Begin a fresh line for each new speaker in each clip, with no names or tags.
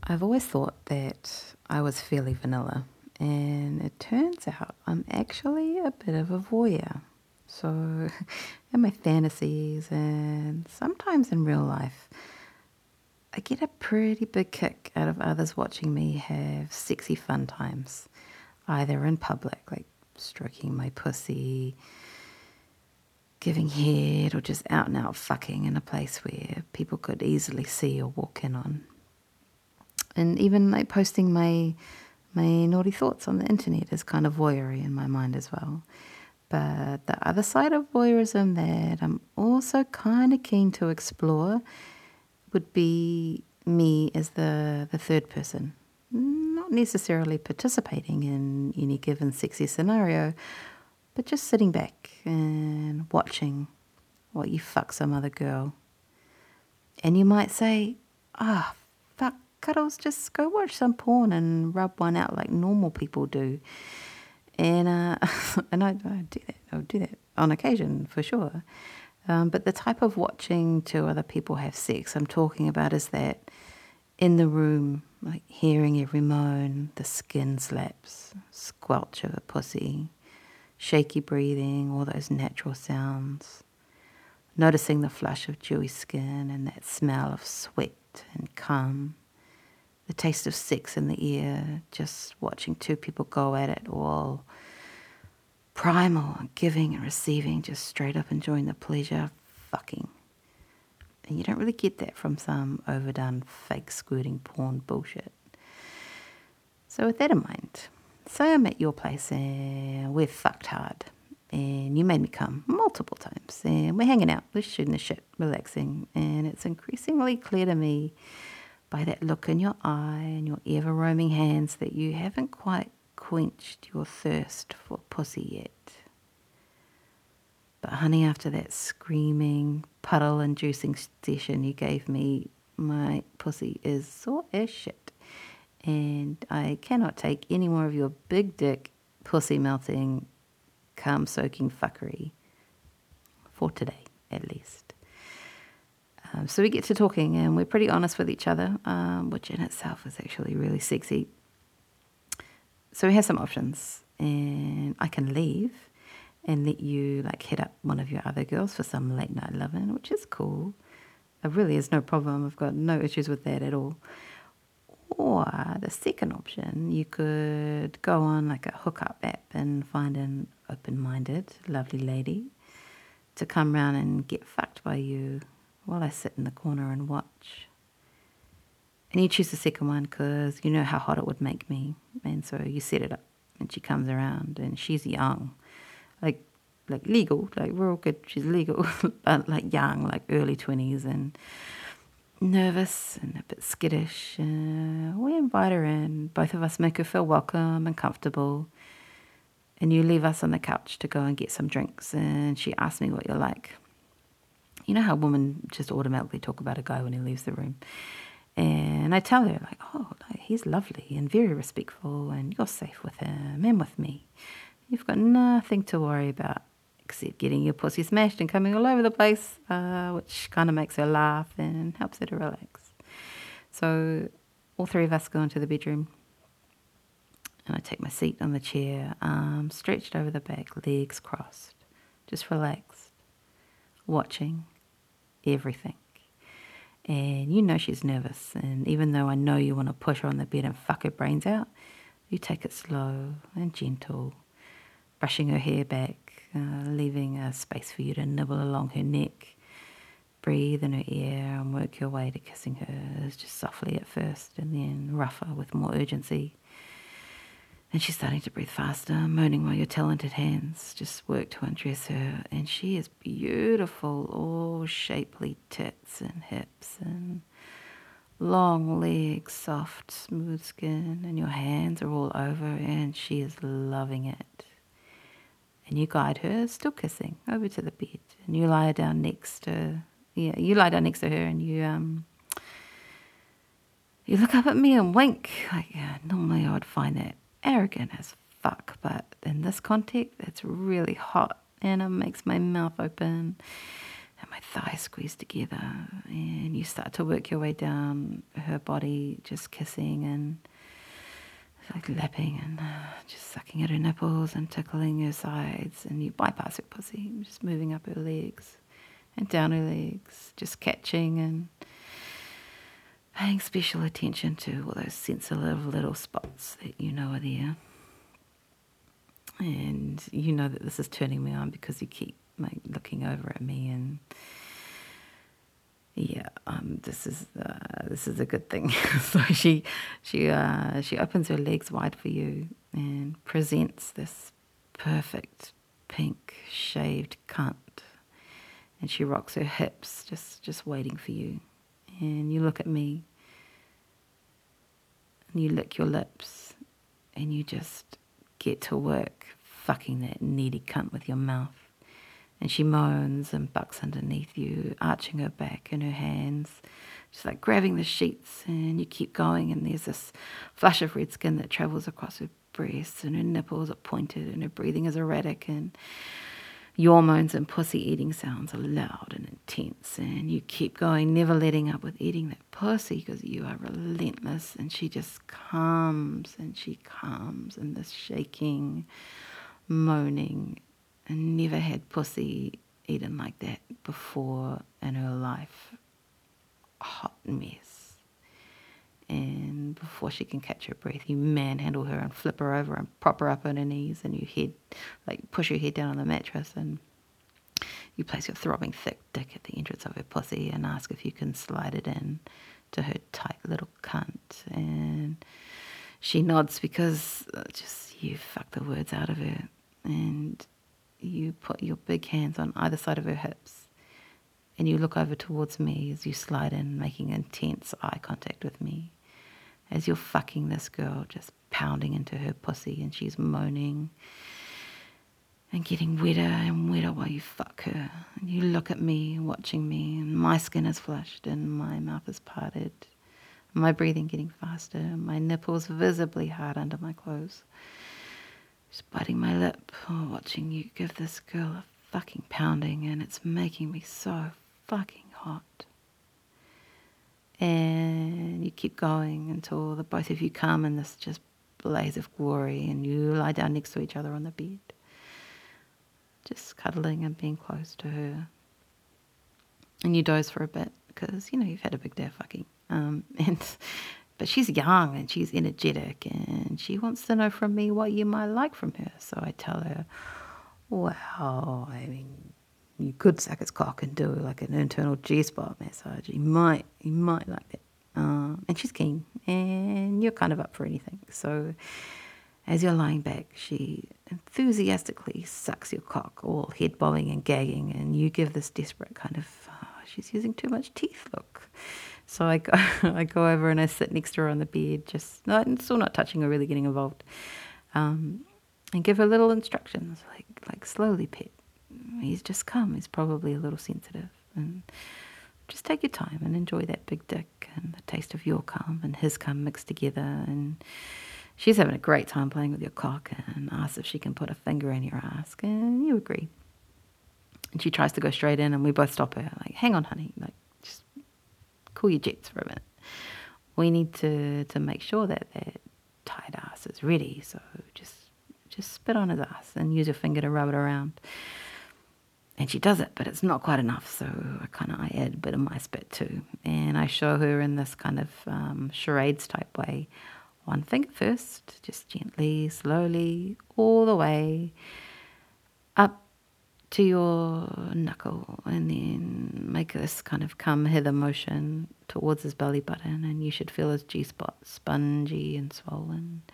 I've always thought that I was fairly vanilla, and it turns out I'm actually a bit of a voyeur. So, in my fantasies and sometimes in real life, I get a pretty big kick out of others watching me have sexy fun times, either in public, like stroking my pussy, giving head, or just out and out fucking in a place where people could easily see or walk in on. And even like posting my naughty thoughts on the internet is kind of voyeury in my mind as well. But the other side of voyeurism that I'm also kind of keen to explore would be me as the third person, not necessarily participating in any given sexy scenario, but just sitting back and watching what you fuck some other girl. And you might say, ah, fuck, Cuddles, just go watch some porn and rub one out like normal people do. And and I do that. I'll do that on occasion for sure. But the type of watching two other people have sex I'm talking about is that in the room, like hearing every moan, the skin slaps, squelch of a pussy, shaky breathing, all those natural sounds. Noticing the flush of dewy skin and that smell of sweat and cum. The taste of sex in the ear, just watching two people go at it all primal and giving and receiving, just straight up enjoying the pleasure of fucking. And you don't really get that from some overdone fake squirting porn bullshit. So with that in mind, say I'm at your place and we're fucked hard and you made me come multiple times and we're hanging out, we're shooting the shit, relaxing, and it's increasingly clear to me by that look in your eye and your ever-roaming hands that you haven't quite quenched your thirst for pussy yet. But honey, after that screaming, puddle-inducing session you gave me, my pussy is sore as shit. And I cannot take any more of your big dick, pussy-melting, cum-soaking fuckery. For today, at least. So we get to talking and we're pretty honest with each other, which in itself is actually really sexy. So we have some options, and I can leave and let you like hit up one of your other girls for some late night loving, which is cool. There really is no problem. I've got no issues with that at all. Or the second option, you could go on like a hookup app and find an open-minded, lovely lady to come round and get fucked by you while I sit in the corner and watch. And you choose the second one because you know how hot it would make me. And so you set it up and she comes around and she's young. Like legal, like we're all good, she's legal, but like young, like early 20s and nervous and a bit skittish. We invite her in, both of us make her feel welcome and comfortable. And you leave us on the couch to go and get some drinks and she asks me what you're like. You know how women just automatically talk about a guy when he leaves the room. And I tell her, like, oh, like, he's lovely and very respectful and you're safe with him and with me. You've got nothing to worry about except getting your pussy smashed and coming all over the place, which kind of makes her laugh and helps her to relax. So all three of us go into the bedroom and I take my seat on the chair, arms stretched over the back, legs crossed, just relaxed, watching everything. And you know she's nervous, and even though I know you want to push her on the bed and fuck her brains out, you take it slow and gentle, brushing her hair back, leaving a space for you to nibble along her neck. Breathe in her ear and work your way to kissing her, just softly at first and then rougher with more urgency. And she's starting to breathe faster, moaning while your talented hands just work to undress her. And she is beautiful, all shapely tits and hips and long legs, soft, smooth skin. And your hands are all over her and she is loving it. And you guide her, still kissing, over to the bed. And you lie down next to, you lie down next to her and you look up at me and wink. Like, normally I would find that arrogant as fuck, but in this context, it's really hot and it makes my mouth open and my thighs squeeze together, and you start to work your way down her body, just kissing and like lapping and just sucking at her nipples and tickling her sides, and you bypass her pussy, just moving up her legs and down her legs, just catching and paying special attention to all those sensitive little spots that you know are there. And you know that this is turning me on because you keep like looking over at me, and yeah, this is a good thing. So she opens her legs wide for you and presents this perfect pink shaved cunt, and she rocks her hips, just waiting for you. And you look at me, and you lick your lips, and you just get to work fucking that needy cunt with your mouth. And she moans and bucks underneath you, arching her back in her hands, just like grabbing the sheets, and you keep going, and there's this flush of red skin that travels across her breasts, and her nipples are pointed, and her breathing is erratic, and your moans and pussy eating sounds are loud and intense, and you keep going, never letting up with eating that pussy because you are relentless. And she just comes, and she comes in this shaking, moaning, and never had pussy eaten like that before in her life. A hot mess. And before she can catch her breath, you manhandle her and flip her over and prop her up on her knees, and you push her head down on the mattress, and you place your throbbing thick dick at the entrance of her pussy and ask if you can slide it in to her tight little cunt. And she nods because just you fuck the words out of her, and you put your big hands on either side of her hips, and you look over towards me as you slide in, making intense eye contact with me as you're fucking this girl, just pounding into her pussy, and she's moaning and getting wetter and wetter while you fuck her. And you look at me, watching me, and my skin is flushed and my mouth is parted, my breathing getting faster, my nipples visibly hard under my clothes. Just biting my lip, watching you give this girl a fucking pounding, and it's making me so fucking hot. And you keep going until the both of you come in this just blaze of glory, and you lie down next to each other on the bed, just cuddling and being close to her. And you doze for a bit because, you've had a big day of fucking. But she's young and she's energetic, and she wants to know from me what you might like from her. So I tell her, well, I mean, you could suck his cock and do like an internal G-spot massage. You might like that. And she's keen, and you're kind of up for anything. So as you're lying back, she enthusiastically sucks your cock, all head bobbing and gagging, and you give this desperate kind of, she's using too much teeth look. So I go over and I sit next to her on the bed, still not touching or really getting involved, and give her little instructions, like slowly pet. He's just come. He's probably a little sensitive, and just take your time and enjoy that big dick and the taste of your cum and his cum mixed together. And she's having a great time playing with your cock, and asks if she can put a finger in your ass, and you agree. And she tries to go straight in, and we both stop her, like, hang on, honey, like, just cool your jets for a minute. We need to make sure that tight ass is ready, so just spit on his ass and use your finger to rub it around. And she does it, but it's not quite enough, so I add a bit of my spit too. And I show her in this kind of charades type way. One finger first, just gently, slowly, all the way up to your knuckle, and then make this kind of come hither motion towards his belly button, and you should feel his G-spot spongy and swollen.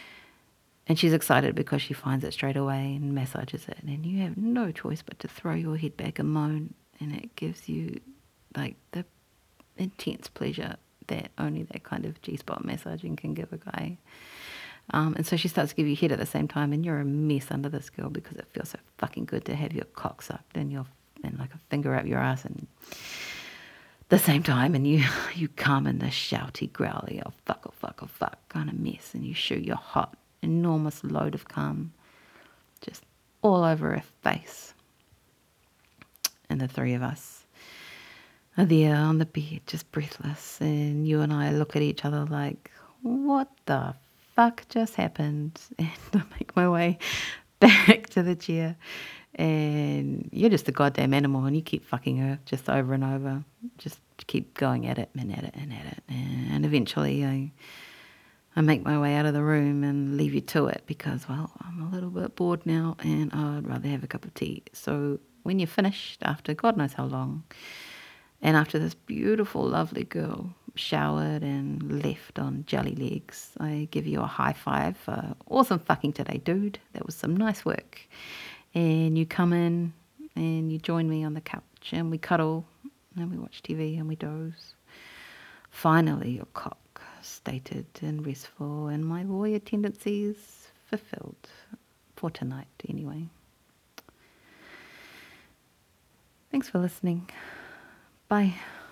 And she's excited because she finds it straight away and massages it, and you have no choice but to throw your head back and moan, and it gives you like the intense pleasure that only that kind of G-spot massaging can give a guy. And so she starts to give you head at the same time, and you're a mess under this girl because it feels so fucking good to have your cock sucked and like a finger up your ass and the same time, and you come in this shouty, growly, oh fuck kind of mess, and you shoot your hot, enormous load of cum just all over her face. And the three of us are there on the bed, just breathless, and you and I look at each other like, what the fuck just happened? And I make my way back to the chair, and you're just a goddamn animal, and you keep fucking her just over and over, just keep going at it and at it and at it, and eventually I make my way out of the room and leave you to it because, well, I'm a little bit bored now and I'd rather have a cup of tea. So when you're finished, after God knows how long, and after this beautiful, lovely girl showered and left on jelly legs, I give you a high five for awesome fucking today, dude. That was some nice work. And you come in and you join me on the couch and we cuddle and we watch TV and we doze. Finally, your cock stated and restful, and my voyeur tendencies fulfilled. For tonight, anyway. Thanks for listening. Bye.